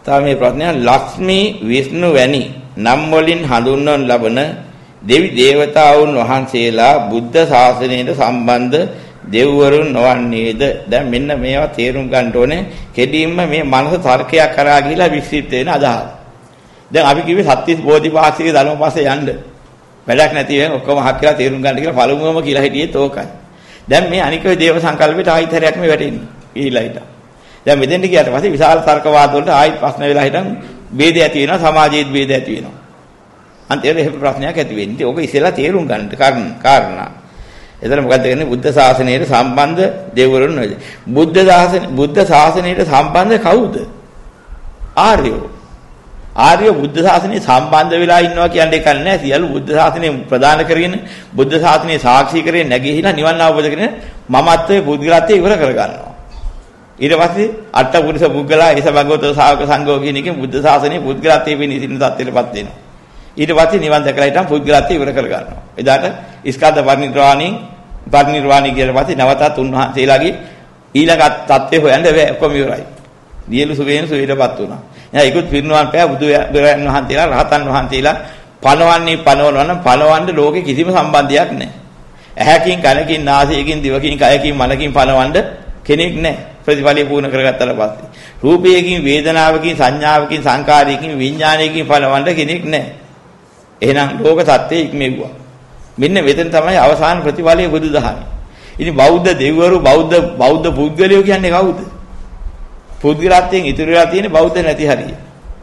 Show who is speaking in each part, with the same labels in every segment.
Speaker 1: තව මේ ප්‍රශ්නය ලක්ෂ්මී විෂ්ණු වැනි නම් වලින් හඳුන්වන ලබන දෙවි දේවතාවුන් වහන්සේලා බුද්ධ ශාසනයට සම්බන්ධ දෙව්වරුන් නොවන්නේද? දැන් මෙන්න මේවා තේරුම් ගන්න ඕනේ. කෙලින්ම මේ මනස තර්කයක් කරා ගිහිලා විශ්ිත වෙන අදහස්. දැන් අපි කිව්වේ සත්‍විස් බෝධිපාක්ෂික ධර්ම පස්සේ යන්න. වැඩක් නැති වෙන ඔක්කොම හක් කියලා තේරුම් ගන්න කියලා පළමුවම කියලා හිටියේත් ඕකයි. දැන් මේ අනික දේව සංකල්පයට ආයිත් හැරයක් මේ වැටෙන්නේ. ඊළඟ හිටා. දැන් මෙතෙන්ට ගියාට පස්සේ විශාල තර්කවාද වලට ආයිත් ප්‍රශ්න වෙලා හිටන් ભેද ඇති වෙනවා, සමාජයේත් ભેද ඇති වෙනවා. අන්තිමට එහෙම ප්‍රශ්නයක් ඇති වෙන්නේ. ඉතින් ඕක ඉස්සෙල්ලා තේරුම් ගන්න කාරණා. එතන මොකද්ද කියන්නේ? බුද්ධ ශාසනයට සම්බන්ධ දෙවිවරුන් නෙවෙයි. බුද්ධ ශාසනයට සම්බන්ධ කවුද? ආර්යෝ. ආර්යෝ බුද්ධ ශාසනයට සම්බන්ධ වෙලා ඉන්නවා කියන්නේ කල් නෑ. සියලු බුද්ධ ශාසනය ප්‍රදාන කරගෙන බුද්ධ ශාසනය සාක්ෂි කරගෙන නැගීලා නිවන් අවබෝධ කරගෙන මමත්වයේ පුද්ගලත්වයේ ඉවර කර ගන්නවා. ඊට පස්සේ අට්ඨපුරුෂ පුද්ගලයා ඒස භගවතෝ ශාවක සංඝෝ කියන එකෙන් බුද්ධ ශාසනයේ පුද්ගලත්වයේ පිණිසින තත්ත්වයටපත් වෙනවා. ඊට පස්සේ නිවන් දැකලා හිටන් පුද්ගලත්වයේ ඉවර කර ගන්නවා. එදාට ස්කන්ධ පරිනිර්වාණී කියලා පස්සේ නැවතත් උන්වහන්සේලාගේ ඊළඟ තත්ත්වය හොයන්න බෑ. ඔක්කොම ඉවරයි. දියලු සුවේන සුවේටපත් වුණා. එහෙනම් ඒකුත් පිරිනුවන් පෑ බුදුරයන් වහන්සේලා රහතන් වහන්සේලා පනවනවා නම් පනවන්න ලෝකේ කිසිම සම්බන්ධයක් නැහැ. ඇහැකින් කනකින් නාසයකින් දිවකින් කයකින් මනකින් පනවන්න කෙනෙක් නැහැ. ප්‍රතිඵලය පූර්ණ කරගත්තාට පස්සේ රූපයකින් වේදනාවකින් සංඥාවකින් සංකාරයකින් විඥානයකින් පනවන්න කෙනෙක් නැහැ. එහෙනම් ලෝක සත්‍යය ඉක්මෙව්වා. මෙන්න මෙතන තමයි අවසාන ප්‍රතිඵලයේ බුදුදහමයි. ඉතින් බෞද්ධ දෙවිවරු බෞද්ධ පුද්ගලයෝ කියන්නේ කවුද? පුද්ගලත්වයෙන් ඉතුරු වෙලා තියෙන බෞද්ධ නැති හරිය.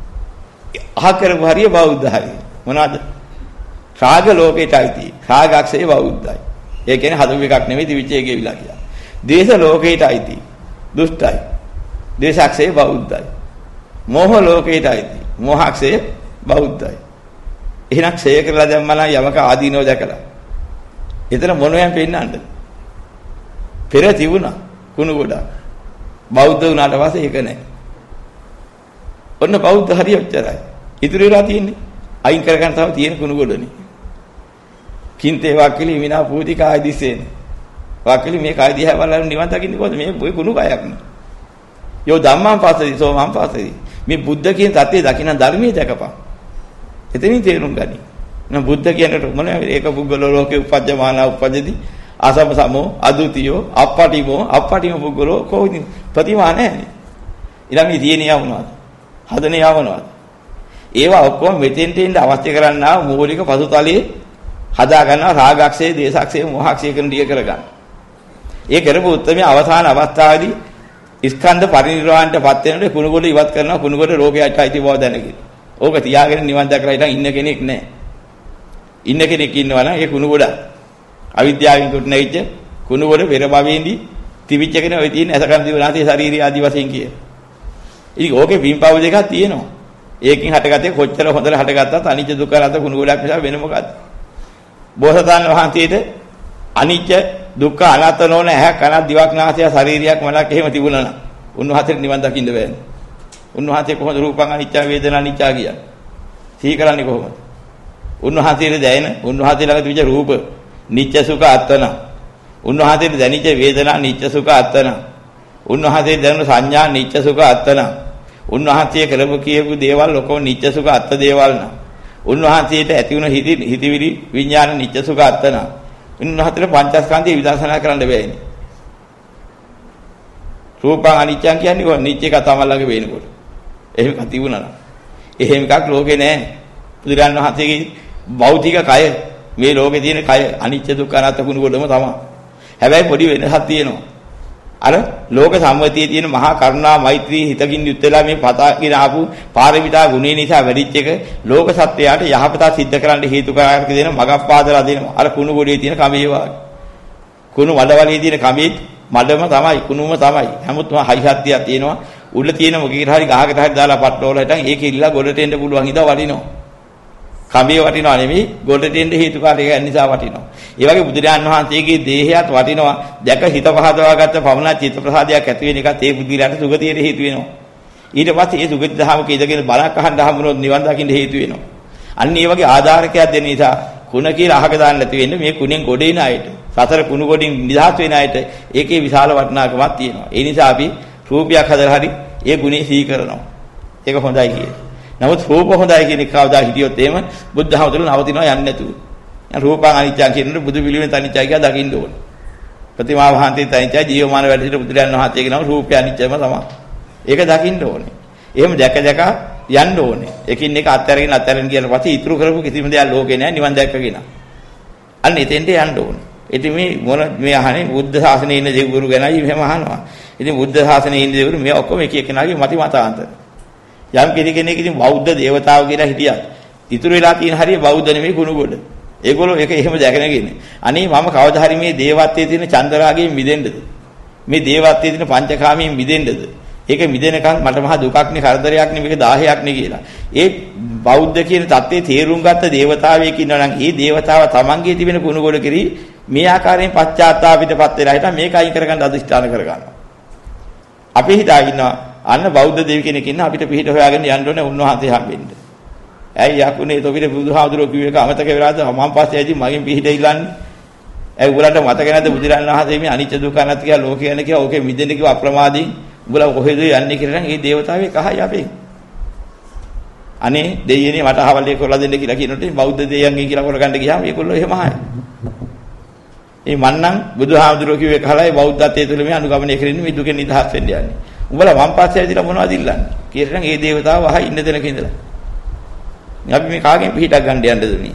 Speaker 1: අහ කරපු හරිය බෞද්ධ හරිය. මොනවාද? රාග ලෝකයට අයිති. රාගක්ෂේ බෞද්ධයි. ඒ කියන්නේ හදපු එකක් නෙමෙයි තිවිච්ච එකේ විලා කියලා. දේශ ලෝකයට අයිති. දුෂ්ටයි. දේශක්ෂේ බෞද්ධයි. මෝහ ලෝකයට අයිති. මෝහක්ෂේ බෞද්ධයි. එහෙනම් ක්ෂය කරලා දැම්මලා යමක ආදීනව දැකලා. එතන මොනවයින් පෙන්නන්නද? පෙර තිබුණා කුණු ගොඩක්. බෞද්ධ වුණාට පස්සේ ඒක නැහැ. ඔන්න බෞද්ධ හරිය ඔච්චරයි. ඉතුරු වෙලා තියෙන්නේ අයින් කරගන්න තව තියෙන කුණු ගොඩනේ. කින්තේ වාක්කලි මිනා පූති කාය දිසේන. වාක්කලි මේ කාය දිහා බලලා නිවන් දකින්නේ කොහොමද? මේ ඔය කුණු කයක් නේ. යෝ ධම්මං පස්සති සෝ මං පස්සති. මේ බුද්ධ කියන தත්ත්වය දකින්න ධර්මයේ දැකපන්. එතනින් තේරුම් ගනි. නම් බුද්ධ කියනට මොනවා ඒක පුද්ගල ලෝකේ උපජ්ජමානා උපජ්ජති ආසම සමෝ අදුතියෝ අප්පටිමෝ පුද්ගලෝ කොහොමද ප්‍රතිමා නැහැ. ඊළඟ තියෙන යවනවාද? හදන යවනවාද? ඒවා ඔක්කොම මෙතෙන්ට එන්න අවශ්‍ය කරන්නා මූලික පසුතලයේ හදා ගන්නවා රාගක්ෂේ, දේශක්ෂේ, මොහක්ෂේ කරන දිය කරගන්න. ඒ කරපු උත්තරමේ අවසාන අවස්ථාවේදී ස්කන්ධ පරිනිර්වාණයටපත් වෙනකොට කුණුගොඩ ඉවත් කරනවා කුණුගොඩ රෝගයට අයිති බව දැනගෙන. ඕක තියාගෙන නිවන් දැකලා ඉතින් ඉන්න කෙනෙක් නැහැ. ඉන්න කෙනෙක් ඉන්නවා නම් ඒ කුණුගොඩ අවිද්‍යාවෙන් කොට නැවිච්ච කුණුගොඩ පෙර භවයේදී තිබිච්ච කෙනා ඔය තියෙන අසකම් දිවනාතේ ශාරීරික ආදි වශයෙන් කිය. ඉතින් ඕකේ පින්පව දෙකක් තියෙනවා. ඒකෙන් හටගත්තේ කොච්චර හොඳට හටගත්තත් අනිත්‍ය දුක්ඛ රත කුණුගොඩක් නිසා වෙන මොකද්ද? බෝසතාණන් වහන්සේට අනිත්‍ය දුක්ඛ අනාත්ම නොවන ඇහැ කන දිවක් නාසය ශරීරයක් මනක් එහෙම තිබුණා නම් උන්වහන්සේට නිවන් දකින්න බෑනේ. උන්වහන්සේ කොහොමද රූපං අනිච්ච වේදනා අනිච්ච කියන්නේ? සිහි කරන්නේ කොහොමද? උන්වහන්සේට දැනෙන උන්වහන්සේ ළඟ තිබිච්ච රූප නිච්ච සුඛ අත්තන. උන්වහන්සේට දැනිච්ච වේදනා නිච්ච සුඛ අත්තන. උන්වහන්සේට දැනුන සංඥා නිච්ච සුඛ අත්තන. උන්වහන්සේ කරපු කියපු දේවල් ඔක්කොම නිච්ච සුඛ අත්ත දේවල් නා. උන්වහන්සේට ඇති වුණ හිතවිලි විඥාන නිච්ච සුඛ අත්තන. උන්වහන්සේට පංචස්කන්ධය විදර්ශනා කරන්න බෑනේ. රූපං අනිච්චං කියන්නේ කොහොමද? නිච්ච එක තමයි ළඟ වෙනකොට. එහෙම එකක් තිබුණා නම්. එහෙම එකක් ලෝකේ නැහැ. බුදුරන් වහන්සේගේ භෞතික කය මේ ලෝකේ තියෙන කය අනිච්ච දුක්ඛ අනාත්ම ගුණ කොටම තමයි. හැබැයි පොඩි වෙනසක් තියෙනවා. අර ලෝක සම්මතියේ තියෙන මහා කරුණා මෛත්‍රී හිතකින් යුත් වෙලා මේ පතාගෙන ආපු පාරමිතා ගුණේ නිසා වැඩිච්ච එක ලෝක සත්‍යයට යහපත සිද්ධ කරන්න හේතු කරාක දෙන මගක් පාදලා දෙනවා. අර කුණු ගොඩේ තියෙන කමේ වාගේ. කුණු මඩවලේ තියෙන කමේ මඩම තමයි කුණුම තමයි. හැමෝටම හයි හත්තියක් තියෙනවා. උඩ තියෙන මොකීට හරි ගහකට හරි දාලා පට්ටෝල හිටන් ඒක ඉල්ලලා ගොඩට එන්න පුළුවන් හින්දා වටිනවා. කඹේ වටිනවා නෙමෙයි ගොඩට එන්න හේතුකාරක නිසා වටිනවා. ඒ වගේ බුදුරජාන් වහන්සේගේ දේහයත් වටිනවා. දැක හිත පහදවා ගත්ත පමණ චිත්ත ප්‍රසාදයක් ඇති වෙන එකත් ඒ බුද්ධිලාට සුගතියට හේතු වෙනවා. ඊට පස්සේ ඒ සුගති දහමක ඉඳගෙන බණක් අහන්න හම්බුනොත් නිවන් දකින්න හේතු වෙනවා. අන්න ඒ වගේ ආධාරකයක් දෙන නිසා කුණ කියලා අහක දාන්න නැති වෙන්නේ මේ කුණෙන් ගොඩ එන අයට. සතර කුණු ගොඩින් නිදහස් වෙන අයට ඒකේ විශාල වටිනාකමක් තියෙනවා. ඒ නිසා අපි රූපයක් හදලා හරි ඒ ගුණේ සිහි කරනවා. ඒක හොඳයි කියේ. නමුත් රූප හොඳයි කියන එක කවදා හිටියොත් එහෙම බුද්ධහම තුළ නවතිනවා යන්නේ නැතුව. රූපං අනිත්‍යං කියනකොට බුදු පිළිවෙල අනිත්‍යයි කියලා දකින්න ඕනේ. ප්‍රතිමා වහන්සේ තනිච්චයි ජීවමාන වැඩ සිට බුදුරයන් වහන්සේ කියනවා රූපය අනිත්‍යම තමයි. ඒක දකින්න ඕනේ. එහෙම දැක යන්න ඕනේ. එකින් එක අත්හැරගෙන කියන පස්සේ ඉතුරු කරපු කිසිම දෙයක් ලෝකේ නැහැ නිවන් දැක්කගෙන. අන්න එතෙන්ට යන්න ඕනේ. ඉතින් මේ අහන්නේ බුද්ධ ශාසනයේ ඉන්න දෙවිවරු ගැනයි මෙහෙම අහනවා. ඉතින් බුද්ධ ශාසනයේ ඉන්න දෙවිවරු මේ ඔක්කොම එක එකනාගේ මතාන්තර. යම් කෙනෙක් ඉතින් බෞද්ධ දේවතාවෝ කියලා හිටියත් ඉතුරු වෙලා තියෙන හරිය බෞද්ධ නෙමෙයි කුණුගොඩ. ඒගොල්ලෝ ඒක එහෙම දැකනගෙන. අනේ මම කවදා හරි මේ දේවත්වයේ තියෙන චන්දරාගයෙන් මිදෙන්නද? මේ දේවත්වයේ තියෙන පංචකාමයෙන් මිදෙන්නද? ඒක මිදෙනකන් මට මහා දුකක් නේ කරදරයක් නේ මේක 10ක් නේ කියලා. ඒ බෞද්ධ කියන தත්ත්වයේ තේරුම් ගත්ත දේවතාවෙක් ඉන්නවා නම් ඒ දේවතාව තමන්ගේ තිබෙන කුණුගොඩ කිරි මේ ආකාරයෙන් පශ්චාත්තාපිතපත් වෙලා හිටා මේක අයින් කරගන්න අදිෂ්ඨාන කරගන්නවා. අපි හිතා ඉන්නවා අන්න බෞද්ධ දෙවි කෙනෙක් ඉන්න අපිට පිහිට හොයාගෙන යන්න ඕනේ උන්වහන්සේ හම්බෙන්න. ඇයි යකුනේ තොපිට බුදුහාමුදුරුවෝ කිව්ව එක අමතක වෙලාද මම පස්සේ ඇදී මගෙන් පිහිට ඉල්ලන්නේ. ඇයි උගලන්ට මතක නැද්ද බුදුරන් වහන්සේ මේ අනිත්‍ය දුක්ඛ අනාත්ම කියලා ලෝකේ යන කියලා ඕකේ මිදෙන්න කිව්ව අප්‍රමාදීන් උගල කොහෙද යන්නේ කියලා නම් ඒ දේවතාවේ කහයි අපේ. අනේ දෙයියනේ මට අහවල් එක කරලා දෙන්න කියලා කියනකොට බෞද්ධ දෙයියන්ගෙන් කියලා කරගන්න ගියාම ඒගොල්ලෝ එහෙම ආයි. මේ මන්නම් බුදුහාමුදුරුවෝ කිව්ව එක හරයි බෞද්ධත්වයේ තුල මේ අනුගමනය කරන්නේ මේ දුකෙන් නිදහස් වෙන්න යන්නේ. උඹලා වම් පස්සේ ඇවිදලා මොනවද ඉල්ලන්නේ? කියලා නම් ඒ දේවතාව අහයි ඉන්න දෙනක ඉඳලා. අපි මේ කාගෙන් පිටක් ගන්න යන්නද මේ?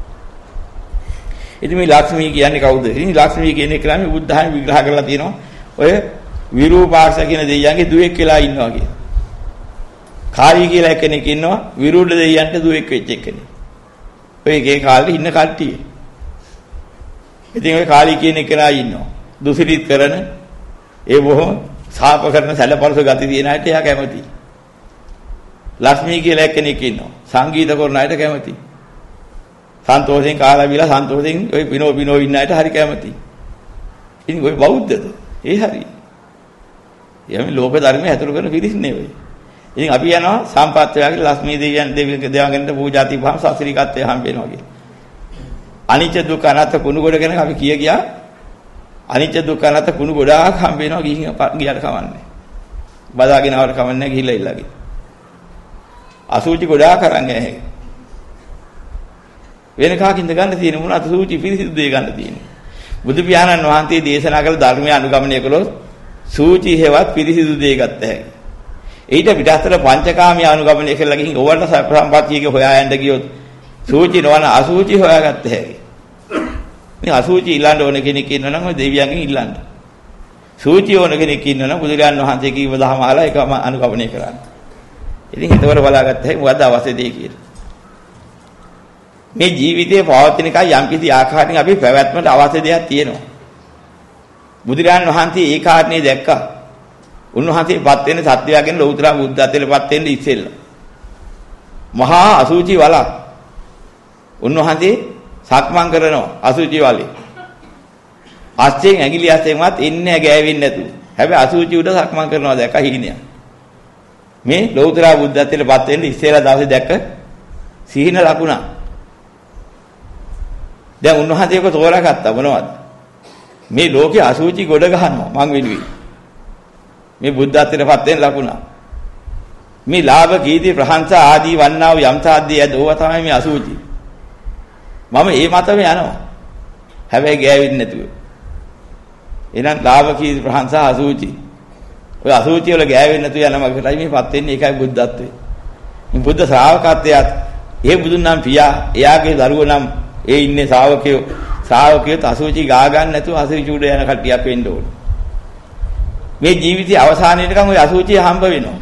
Speaker 1: ඉතින් මේ ලක්ෂ්මී කියන්නේ කවුද? ඉතින් ලක්ෂ්මී කියන එක නම් බුද්ධහම විග්‍රහ කරලා තියෙනවා. ඔය විරූපාක්ෂ කියන දෙයියන්ගේ දුවෙක් වෙලා ඉන්නවා කියන. කාලී කියලා කෙනෙක් ඉන්නවා විරුද්ධ දෙයියන්ට දුවෙක් වෙච්ච කෙනෙක්. ඔය ගේ කාලේ ඉන්න කට්ටිය. ඉතින් ඔය කාලී කියන කෙනා ඉන්නවා. දුසිරිත කරන ඒ බොහොම සාප කරන සැලපරස ගති තියෙන අයට එයා කැමතියි. ලක්ෂ්මී කියලා කෙනෙක් ඉන්නවා. සංගීත කරන අයට කැමතියි. සන්තෝෂෙන් කාලා බීලා සන්තෝෂෙන් ඔය පිනෝ ඉන්න අයට හරි කැමතියි. ඉතින් ඔය බෞද්ධද? ඒ හරි. යමි ලෝක ධර්මයේ ඇතුළු කරන පිරිස් නෙවෙයි. ඉතින් අපි යනවා සම්පත් වේගල ලක්ෂ්මී දෙවියන්ට පූජා තිබ්බහම සාස්ත්‍රීකත්වයේ හම්බ වෙනවා කියලා. අනිත්‍ය දුක්ඛ අනාත්ම කුණු ගොඩ ගැන අපි ගියා. අනිත්‍ය දුක්ඛ අනාත්ම කුණු ගොඩාක් හම්බ වෙනවා ගියට කවන්නේ. බදාගෙන ආවට කවන්නේ ගිහිල්ලා ඉල්ලගේ. අසුචි ගොඩාක් අරන් නැහැ. වෙන කාකින්ද ගන්න තියෙන මොන අසුචි පිරිසිදු දෙය ගන්න තියෙන්නේ. බුදු පියාණන් වහන්සේ දේශනා කළ ධර්මය අනුගමනය කළොත් සූචි හේවත් පිරිසිදු දෙය ගත්ත හැකියි. ඊට පිටස්තර පංචකාමී අනුගමනය කරලා ගිහින් ඕවට සම්පත්තියක හොයා යන්න ගියොත් සූචි නොවන අසූචි හොයාගත්ත හැකියි. මේ අසූචි ඉල්ලන්න ඕන කෙනෙක් ඉන්නවා නම් ඔය දෙවියන්ගෙන් ඉල්ලන්න. සූචි ඕන කෙනෙක් ඉන්නවා නම් බුදුරජාණන් වහන්සේ කීව දහම අහලා ඒක අනුගමනය කරන්න. ඉතින් හිතවල බලාගත්ත හැකි මොකද්ද අවශ්‍ය දෙය කියලා. මේ ජීවිතයේ පවතින එකයි යම්කිසි ආකාරයකින් අපි පැවැත්මට අවශ්‍ය දෙයක් තියෙනවා. බුදුරජාණන් වහන්සේ ඒ කාරණේ දැක්කා. උන්වහන්සේපත් වෙන සත්‍යයෙන් ලෞතර බුද්ධත්වයටපත් වෙන්න ඉස්සෙල්ලා. මහා අසුචි වලක්. උන්වහන්සේ සක්මන් කරනවා අසුචි වලේ. අස්යෙන් ඇඟිලි අස්යෙන්වත් ඉන්නේ ගෑවෙන්නේ නැතුව. හැබැයි අසුචි උඩ සක්මන් කරනවා දැක්ක හිණියා. මේ ලෞතර බුද්ධත්වයටපත් වෙන්න ඉස්සෙල්ලා දවසේ දැක්ක සිහින ලකුණ. දැන් උන්වහන්සේක තෝරාගත්තා මොනවද? මේ ලෝකේ අසුචි ගොඩ ගහනවා මං වෙනුවෙන්. මේ බුද්ධත්වයටපත් වෙන ලකුණ. මේ ලාභ කීර්ති ප්‍රශංසා ආදී වන්නා වූ යම්තාදී ඇදෝව තමයි මේ අසුචි. මම ඒ මතම යනවා. හැබැයි ගෑවෙන්නේ නැතුව. එහෙනම් ලාභ කීර්ති ප්‍රශංසා අසුචි. ඔය අසුචි වල ගෑවෙන්නේ නැතුව යනවා මගටයි මේපත් වෙන්නේ ඒකයි බුද්ධත්වය. මේ බුද්ධ ශ්‍රාවකත්වයට ඒ බුදුන් නම් පියා එයාගේ දරුවෝ නම් ඒ ඉන්නේ ශ්‍රාවකයෝ අසුචි ගා ගන්න නැතුව අසුචි උඩ යන කට්ටියක් වෙන්න ඕනේ. මේ ජීවිතයේ අවසානයේටකම් ওই අසුචිය හම්බ වෙනවා.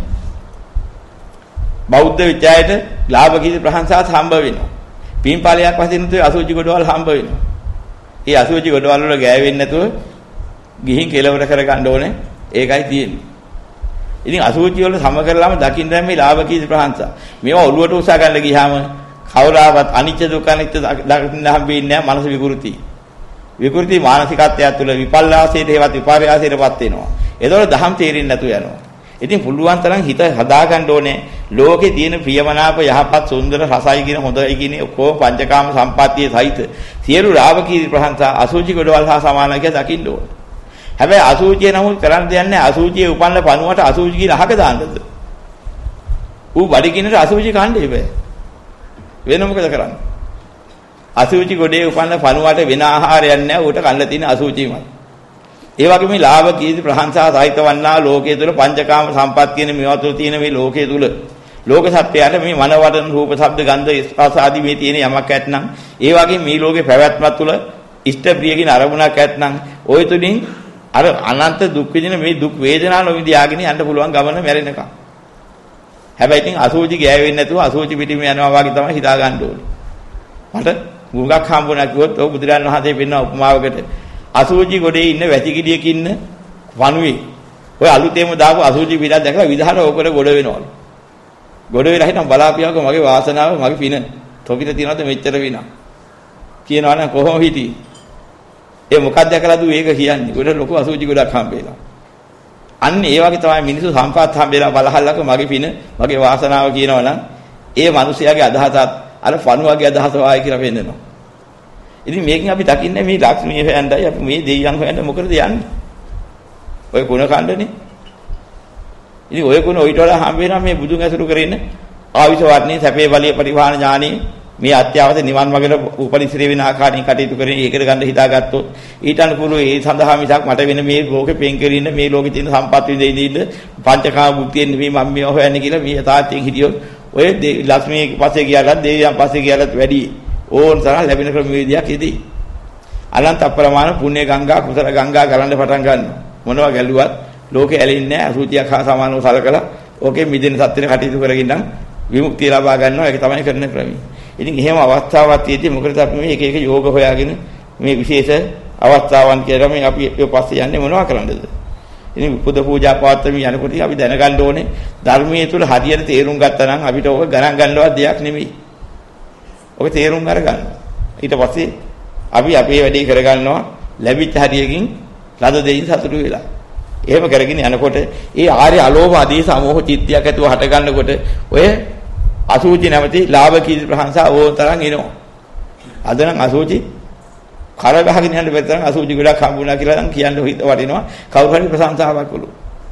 Speaker 1: බෞද්ධ විචායට ලාභ කීර්ති ප්‍රශංසාත් හම්බ වෙනවා. පින්පාලයක් වශයෙන් උත් අසුචි ගොඩවල් හම්බ වෙනවා. ඒ අසුචි ගොඩවල් වල ගෑවෙන්නේ නැතුව ගිහින් කෙලවර කරගන්න ඕනේ. ඒකයි තියෙන්නේ. ඉතින් අසුචි වල සම කරලාම දකින්න මේ ලාභ කීර්ති ප්‍රශංසා. මේවා ඔළුවට උසා ගන්න ගියාම කවුරුවත් අනිත්‍ය දුක්ඛ අනිත්‍ය දකින්න හම්බෙන්නේ නැහැ. මනස විකෘති. විකෘති මානසිකත්වය තුළ විපල්ලාසයට හේවත් විපර්යාසයටපත් වෙනවා. ඒතකොට දහම් තේරෙන්නේ නැතුව යනවා. ඉතින් පුළුවන් තරම් හිත හදාගන්න ඕනේ. ලෝකේ තියෙන ප්‍රියමනාප යහපත් සුන්දර රසයි කියන හොඳයි කියන ඔක්කොම පංචකාම සම්පත්තියේ සහිත සියලු රාග කීර්ති ප්‍රශංසා අසුචි ගොඩවල් හා සමානයි කියලා දකින්න ඕනේ. හැබැයි අසුචිය නමුත් කරන්න දෙයක් නැහැ. අසුචියේ උපන්න පණුවට අසුචි කියලා අහක දාන්නද? ඌ බඩගින්නට අසුචි කන්නේ බෑ. වෙන මොකද කරන්නේ? අසුචි ගොඩේ උපන්න පණුවට වෙන ආහාරයක් නැහැ. ඌට කන්න තියෙන අසුචිමයි. ඒ වගේ මේ ලාභ කීර්ති ප්‍රශංසා සහිත වන්නා ලෝකයේ තුල පංචකාම සම්පත් කියන මේවා තුල තියෙන මේ ලෝකයේ තුල ලෝක සත්‍යයට මේ මනවදන රූප ශබ්ද ගන්ධ ස්පර්ශ ආදී මේ තියෙන යමක් ඇත්නම් ඒ වගේ මේ ලෝකේ පැවැත්මක් තුල ඉෂ්ට ප්‍රියකින් අරමුණක් ඇත්නම් ওই තුලින් අර අනන්ත දුක් විඳින මේ දුක් වේදනා නොවිඳියාගෙන යන්න පුළුවන් ගමන මැරෙනකම්. හැබැයි ඉතින් අසෝචි ගෑවෙන්නේ නැතුව අසෝචි පිටිම යනවා වගේ තමයි හිතා ගන්න ඕනේ. මට මුගක් හම්බුණා කිව්වොත් ඔය බුදුරන් වහන්සේ පෙන්න උපමාවකට අසෝචි ගොඩේ ඉන්න වැටිකිඩියක ඉන්න වණුවේ ඔය අලුතේම දාපු අසෝචි පිටක් දැකලා විදහාර ඕකට ගොඩ වෙනවලු. ගොඩ වෙලා හිටන් බලාපියවක මගේ වාසනාව මගේ පින තොපිට තියනවද මෙච්චර විනා කියනවනම් කොහොම හිටියේ? ඒ මොකක්ද දැකලාද ඌ ඒක කියන්නේ? ගොඩ ලොකු අසෝචි ගොඩක් හම්බෙලා. අන්න ඒ වගේ තමයි මිනිස්සු සම්පත් හම්බෙලා බලහල්ලක මගේ පින මගේ වාසනාව කියනවනම් ඒ මිනිසයාගේ අදහසත් අර පණුවගේ අදහස වායි කියලා වෙන්නනවා. ඉතින් මේකෙන් අපි දකින්නේ මේ ලක්ෂ්මී හොයන්නයි අපි මේ දෙවියන් හොයන්න මොකටද යන්නේ? ඔය කුණ කණ්ඩනේ. ඉතින් ඔය කුණ ඔයිට වඩා හම්බ වෙනවා මේ බුදුන් ඇසුරු කරගෙන ආවිෂ වර්ණේ සැපේ බලයේ පරිවාහන ඥානෙ මේ අත්‍යවශ්‍ය නිවන් මාර්ගයට උපරිශ්‍රේ වෙන ආකාරයෙන් කටයුතු කරගෙන ඒකට ගන්න හිතාගත්තොත් ඊට අනුකූලව ඒ සඳහා මිසක් මට වෙන මේ ලෝකෙ පෙන් කෙරින්න මේ ලෝකෙ තියෙන සම්පත් විඳින්න පංචකාම භුක්තියෙන් නෙමෙයි මම මේ හොයන්නේ කියලා මේ යථාර්ථයෙන් හිටියොත් ඔය ලක්ෂ්මී පස්සේ ගියාලත් දෙවියන් පස්සේ ගියාලත් වැඩි ඕන තරම් ලැබෙන ක්‍රම වේදියක් ඉදී අනන්ත අප්‍රමාණ පුණ්‍ය ගංගා කුසල ගංගා ගලන්න පටන් ගන්නවා මොනවා ගැලුවත් ලෝකෙ ඇලෙන්නේ නැහැ අසුචියක් හා සමානව සලකලා ඕකේ මිදෙන සත්‍යෙට කටයුතු කරගෙන නම් විමුක්තිය ලබා ගන්නවා ඒක තමයි කරන ක්‍රමය. ඉතින් එහෙම අවස්ථාවක් තියෙද්දි මොකද අපි මේ එක එක යෝග හොයාගෙන මේ විශේෂ අවස්ථාවන් කියලා මේ අපි ඒ පස්සේ යන්නේ මොනවා කරන්නද? ඉතින් පුද පූජා පාත්‍රමි යනකොට අපි දැනගන්න ඕනේ ධර්මයේ තුල හරියට තේරුම් ගත්තා නම් අපිට ඕක ගණන් ගන්නවත් දෙයක් නෙමෙයි. ඔක තේරුම් අරගන්න. ඊට පස්සේ අපි අපේ වැඩේ කරගන්නවා ලැබිච්ච හරියකින් ලද දෙයින් සතුටු වෙලා. එහෙම කරගෙන යනකොට ඒ ආර්ය අලෝභ ආදී සමෝහ චිත්තයක් ඇතුව හට ගන්නකොට ඔය අසුචි නැමැති ලාභ කීර්ති ප්‍රශංසා ඕන තරම් එනවා. අද නම් අසුචි කර ගහගෙන යන්න බැරි තරම් අසුචි ගොඩක් හම්බුණා කියලා නම් කියන්න හිත වටිනවා. කවුරු හරි ප්‍රශංසාවක් කළු.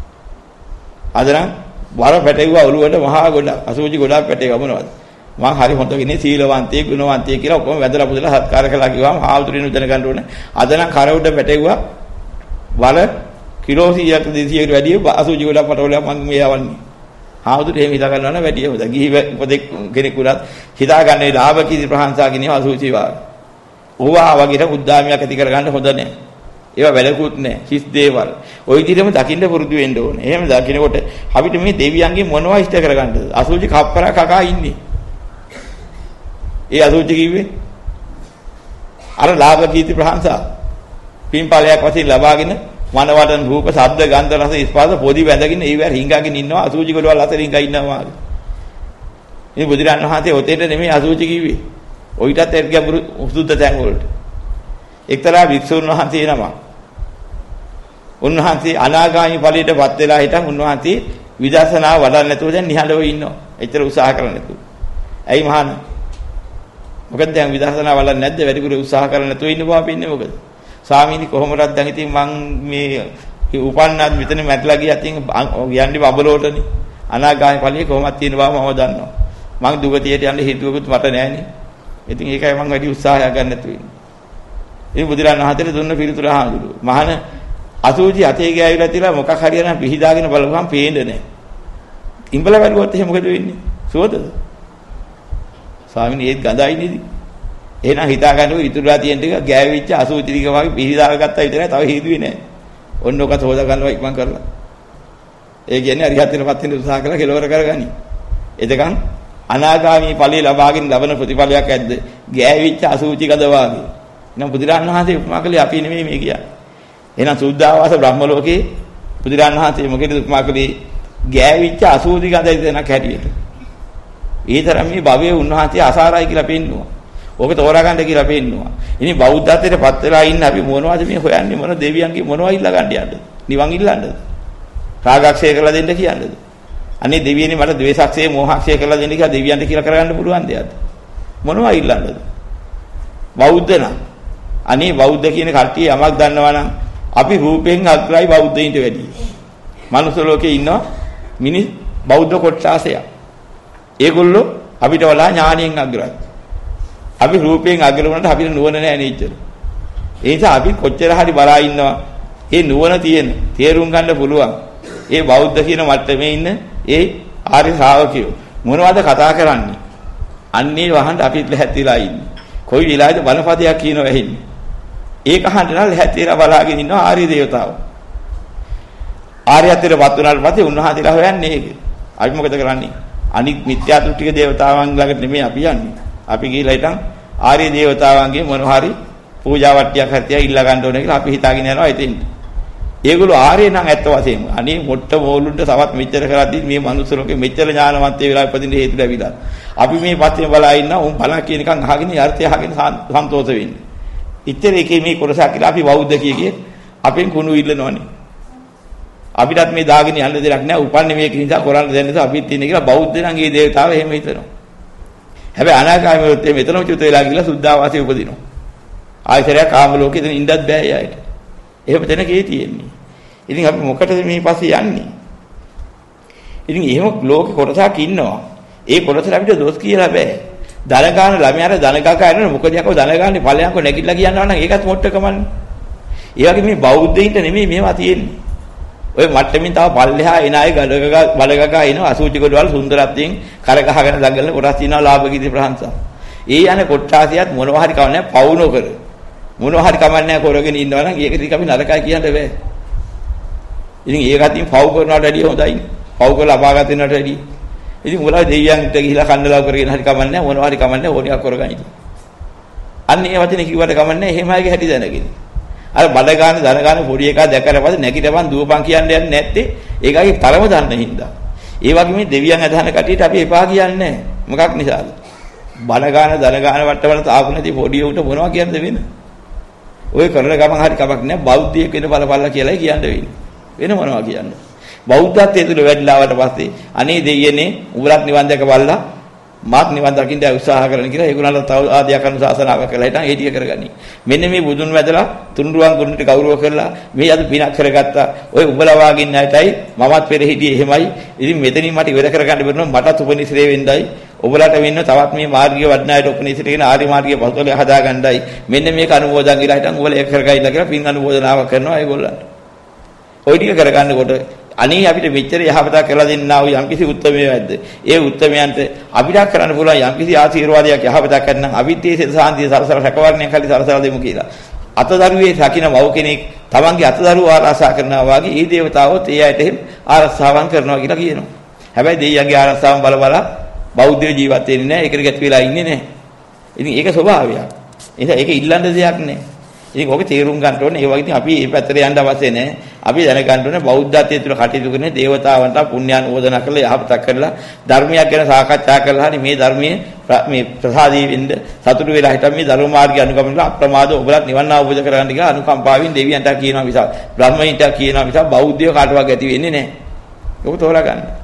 Speaker 1: අද නම් වර පැටෙව්වා ඔළුවට මහා ගොඩක් අසුචි ගොඩක් පැටේවා මොනවද? මං හරි හොඳ කෙනෙක් සීලවන්තයෙක් ගුණවන්තයෙක් කියලා ඔක්කොම වැදලා පුදලා සත්කාර කළා කිව්වම ආවුතුරිනු දැනගන්න ඕනේ. අද නම් කර උඩ පැටෙව්වා වර කිලෝ 100ක් 200කට වැඩි අසුචි ගොඩක් පටවලා මං මේ යවන්නේ. ආවුතුරේ එහෙම හිතා ගන්නවා නම් වැඩි හොඳ. ගිහි උපදෙක් කෙනෙකුට හිතාගන්නේ ලාභ කීර්ති ප්‍රශංසා කියන අසුචි වා. ඕවා වගේ උද්දාමියක් ඇති කරගන්න හොඳ නැහැ. ඒවා වැලකුත් නැහැ. හිස් දේවල්. ওই විදිහටම දකින්න පුරුදු වෙන්න ඕනේ. එහෙම දකින්නකොට අපිට මේ දෙවියන්ගේ මොනවා ඉෂ්ට කරගන්නද? අසුචි කප්පරා කකා ඉන්නේ. ඒ අසුචි කිව්වේ අර ලාභ කීර්ති ප්‍රශංසා පින්පාලයක් වශයෙන් ලබාගෙන මනවදන රූප ශබ්ද ගන්ධ රස ස්පර්ශ පොදි වැදගෙන ඒවැර හිඟාගෙන ඉන්නවා අසුචි ගොඩවල් අතර හිඟා ඉන්නවා. මේ බුදුරන් වහන්සේ ඔතේට නෙමෙයි අසුචි කිව්වේ. ඔయితත් එක්ක ගැඹුරු සුද්ධ තැන් වලට. එක්තරා වික්ෂුන් වහන්සේ නම. උන්වහන්සේ අනාගාමී ඵලයටපත් වෙලා හිටන් උන්වහන්සේ විදර්ශනා වඩන්න නැතුව දැන් නිහඬව ඉන්නවා. එච්චර උත්සාහ කරන්නේ නැතුව. ඇයි මහාන? මොකද දැන් විදර්ශනා වඩන්න නැද්ද? වැඩිපුර උත්සාහ කරන්නේ නැතුව ඉන්න බව පින්නේ මොකද? ස්වාමීනි කොහොමද දැන් ඉතින් මං මේ උපන්නාත් මෙතන මැටලා ගියත් යන්නේ බබලෝටනේ. අනාගාමී ඵලයේ කොහොමද තියෙන බව මම දන්නවා. මං දුගතියට යන්න හේතුවකුත් මට නැහැනේ. ඉතින් ඒකයි මං වැඩි උත්සාහයක් ගන්න නැතුව ඉන්නේ. ඒ බුදුරන් වහන්සේට දුන්න පිළිතුර අහඳුරු. මහාන අසුචි අතේ ගෑවිලා තියලා මොකක් හරි යන පිහිදාගෙන බලපුවම පේන්නේ නැහැ. ඉඹල වැළුවොත් එහෙම මොකද වෙන්නේ? සුවදද? ස්වාමීනි ඒත් ගඳයි නේද? එහෙනම් හිතා ගන්නකො ඉතුරුලා තියෙන ටික ගෑවිච්ච අසුචි ටික වගේ පිහිදාව ගත්තා විතරයි තව හේතුවේ නැහැ. ඔන්න ඔකත් හොදා ගන්නවා ඉක්මන් කරලා. ඒ කියන්නේ අරිහත්ත්වයටපත් වෙන්න උත්සාහ කරලා කෙලවර කරගනි. එතකන් අනාගාමී ඵලයේ ලබාගෙන ලබන ප්‍රතිඵලයක් ඇද්ද? ගෑවිච්ච අසුචි ගඳ වාගේ. එහෙනම් බුදුරන් වහන්සේ උපමා කළේ අපි නෙමෙයි මේ කියන්නේ. එහෙනම් සුද්ධාවාස බ්‍රහ්ම ලෝකේ බුදුරන් වහන්සේ මොකේද උපමා කළේ? ගෑවිච්ච අසුචි ගඳ දෙනක් හැටියට. ඊතරම් මේ භවයේ උන්වහන්සේ අසාරයි කියලා පෙන්නවා. ඕක තෝරා ගන්න කියලා පෙන්නවා. ඉතින් බෞද්ධත්වයටපත් වෙලා ඉන්න අපි මොනවද මේ හොයන්නේ මොන දෙවියන්ගේ මොනවා ඉල්ල ගන්න යන්නද? නිවන් ඉල්ලන්නද? රාගක්ෂය කරලා දෙන්න කියන්නද? අනේ දෙවියනේ මට ද්වේෂක්ෂය මෝහක්ෂය කරලා දෙන්න කියලා දෙවියන්ට කියලා කරගන්න පුළුවන් දෙයක්ද? මොනවා ඉල්ලන්නද? බෞද්ධ නම් අනේ බෞද්ධ කියන කට්ටිය යමක් දන්නවා නම් අපි රූපයෙන් අග්‍රයි බෞද්ධයින්ට වැඩියි. මනුස්ස ලෝකේ ඉන්නවා මිනිස් බෞද්ධ කොට්ටාසයක්. ඒගොල්ලෝ අපිට වඩා ඥාණයෙන් අග්‍රයි. අපි රූපයෙන් අග්‍ර වුණාට අපිට නුවණ නැහැ නේද? ඒ නිසා අපි කොච්චර හරි බලා ඉන්නවා. ඒ නුවණ තියෙන, තේරුම් ගන්න පුළුවන්. ඒ බෞද්ධ කියන මට්ටමේ ඉන්න ඒ ආර්ය ශ්‍රාවකයෝ මොනවද කතා කරන්නේ? අන්නේ වහන්න අපිත් ලැහැත්තිලා ඉන්නේ. කොයි විලාද බණපදයක් කියනවා ඇහින්නේ. ඒක අහන්න නම් ලැහැත්තිලා බලාගෙන ඉන්නවා ආර්ය දේවතාවෝ. ආර්යත්වයට වත් වුණාට පස්සේ උන්වහන්සේලා හොයන්නේ ඒක. අපි මොකද කරන්නේ? අනික් මිත්‍යා දෘෂ්ටික දේවතාවන් ළඟට නෙමෙයි අපි යන්නේ. අපි ගිහිලා හිටන් ආර්ය දේවතාවන්ගේ මොනවා හරි පූජා වට්ටියක් හරියට ඉල්ල ගන්න ඕනේ කියලා අපි හිතාගෙන යනවා එතෙන්ට. ඒගොල්ලෝ ආර්ය නම් ඇත්ත වශයෙන්ම අනේ මොට්ට මෝලුන්ට තවත් මෙච්චර කරද්දි මේ මනුස්ස ලෝකෙ මෙච්චර ඥානවන්ත වෙලා ඉපදින්න හේතු ලැබිලා. අපි මේ පස්සේ බලා ඉන්නා උන් බලා කියන එකන් අහගෙන අර්ථය අහගෙන සන්තෝෂ වෙන්නේ. ඉතින් ඒකේ මේ කොටසක් කියලා අපි බෞද්ධ කියේ අපෙන් කුණු ඉල්ලනවනේ. අපිටත් මේ දාගෙන යන්න දෙයක් නැහැ. උපන්නේ මේක නිසා කරන්න දෙන්න නිසා අපිත් ඉන්නේ කියලා බෞද්ධ නම් ඒ දේවතාව එහෙම හිතනවා. හැබැයි අනාගාමීවොත් මෙතනම චුත වෙලා ගිහලා සුද්ධාවාසයේ උපදිනවා. ආයතරයක් කාම ලෝකෙ ඉඳන් ඉන්නත් බෑ එයාට. එහෙම තැනකේ තියෙන්නේ. ඉතින් අපි මොකටද මේ පස්සේ යන්නේ? ඉතින් එහෙම ලෝකෙ කොටසක් ඉන්නවා. ඒ කොටසට අපිට දොස් කියලා බෑ. ධන ගන්න ළමයාට ධන ගගා එනවනේ මොකද යකෝ ධන ගන්නේ ඵලයන්කෝ නැගිටලා කියනවා නම් ඒකත් මොට්ටකමන්නේ. ඒ වගේ මේ බෞද්ධයින්ට නෙමෙයි මේවා තියෙන්නේ. ඔය මට්ටමින් තව පල්ලෙහා එන අය බලගගා එනවා අසුචි කොටවල සුන්දරත්වයෙන් කර ගහගෙන දඟලන කොටස් තියෙනවා ලාභ කීර්ති ප්‍රශංසා. ඒ යන කොට්ටාසියත් මොනවා හරි කවන්නේ පවුනෝ කර. මොනවා හරි කමන්නේ කරගෙන ඉන්නවා නම් ඒක ඉතින් අපි නරකයි කියන්න බෑ. ඉතින් ඒකත් ඉතින් පව් කරනවට වැඩිය හොඳයි. පව් කරලා අපාගත වෙනවට වැඩිය. ඉතින් උඹලා දෙවියන්ට ගිහිලා කන්නලාව කරගෙන හරි කමන්නේ මොනවා හරි කමන්නේ ඕනියක් කරගන්න ඉතින්. අන්න ඒ වචනේ කිව්වට කමන්නේ එහෙම අයගේ හැටි දැනගෙන. අර බඩ ගන්න දන ගන්න පොඩි එකා දැකලා පස්සේ නැගිටපන් දුවපන් කියන්නේ යන්නේ නැත්තේ ඒකගේ තරම දන්න හින්දා. ඒ වගේ මේ දෙවියන් අදහන කටියට අපි එපා කියන්නේ නැහැ. මොකක් නිසාද? බඩ ගන්න දන ගන්න වට්ටවල තාපු නැති පොඩි උන්ට මොනවා කියන්නද වෙන්නේ? ඔය කරන ගමන් හරි කමක් නැහැ බෞද්ධයෙක් වෙන බලපල්ලා කියලායි කියන්න වෙන්නේ. වෙන මොනවා කියන්නේ? බෞද්ධත්වයේ තුල වැඩිලාවට පස්සේ අනේ දෙයියනේ උඹලත් නිවන් දැකපල්ලා මාත් නිවන් දකින්න උත්සාහ කරන කියලා ඒගොල්ලන්ට තව ආදියක් අනුශාසනාවක් කළා හිටන් ඒ ටික කරගනි. මෙන්න මේ බුදුන් වැදලා තුනුරුවන් ගුණට ගෞරව කරලා මේ අද පිනක් කරගත්තා. ඔය උඹලා වාගින් නැටයි මමත් පෙර හිටියේ එහෙමයි. ඉතින් මෙතනින් මට ඉවර කරගන්න බැරිනවා මටත් උපනිශ්‍රේ වෙන්නයි. ඔබලට වෙන්න තවත් මේ මාර්ගීය වඩනායට උපනිශ්‍රේ කියන ආර්ය මාර්ගීය පොතල හදාගන්නයි. මෙන්න මේක අනුමෝදන් කියලා හිටන් උඹලා ඒක කරගයිලා කියලා පින් අනුමෝදනාවක් කරනවා ඒගොල්ලන්ට. ඔය ටික කරගන්නකොට අනේ අපිට මෙච්චර යහපතක් කරලා දෙන්නා වූ යම්කිසි උත්තරමයක් ඇද්ද? ඒ උත්තරමයන්ට අපිට කරන්න පුළුවන් යම්කිසි ආශිර්වාදයක් යහපතක් කරනම් අපිත් ඒ සාන්තිය සරසර රැකවරණයක් හරි සරසලා දෙමු කියලා. අතදරුවේ රකින්න මව් කෙනෙක් තමන්ගේ අතදරුව ආරක්ෂා කරනවා වගේ ඒ දේවතාවොත් ඒ ඇයට එහෙම ආරක්ෂාවන් කරනවා කියලා කියනවා. හැබැයි දෙයියන්ගේ ආරක්ෂාවන් බල බෞද්ධ ජීවත් වෙන්නේ නැහැ. ඒකට ගැට වෙලා ඉන්නේ නැහැ. ඉතින් ඒක ස්වභාවයක්. ඒක ඉල්ලන්න දෙයක් නැහැ. ඉතින් ඔබ තේරුම් ගන්න ඕනේ ඒ වගේ ඉතින් අපි මේ පැත්තට යන්න අවශ්‍ය නැහැ. අපි දැනගන්න ඕනේ බෞද්ධත්වයේ තුල කටයුතු කරන දේවතාවන්ට පුණ්‍යානුමෝදනා කරලා යහපතක් කරලා ධර්මයක් ගැන සාකච්ඡා කරලා හරි මේ ධර්මයේ මේ ප්‍රසාදී වෙන්න සතුටු වෙලා හිටන් මේ ධර්ම මාර්ගය අනුගමනලා අප්‍රමාද ඔබලත් නිවන් අවබෝධ කරගන්න කියලා අනුකම්පාවෙන් දෙවියන්ට කියනවා මිසක් බ්‍රහ්මයින්ට කියනවා මිසක් බෞද්ධයෝ කාටවත් ඇති වෙන්නේ නැහැ. ඔබ තෝරා ගන්න.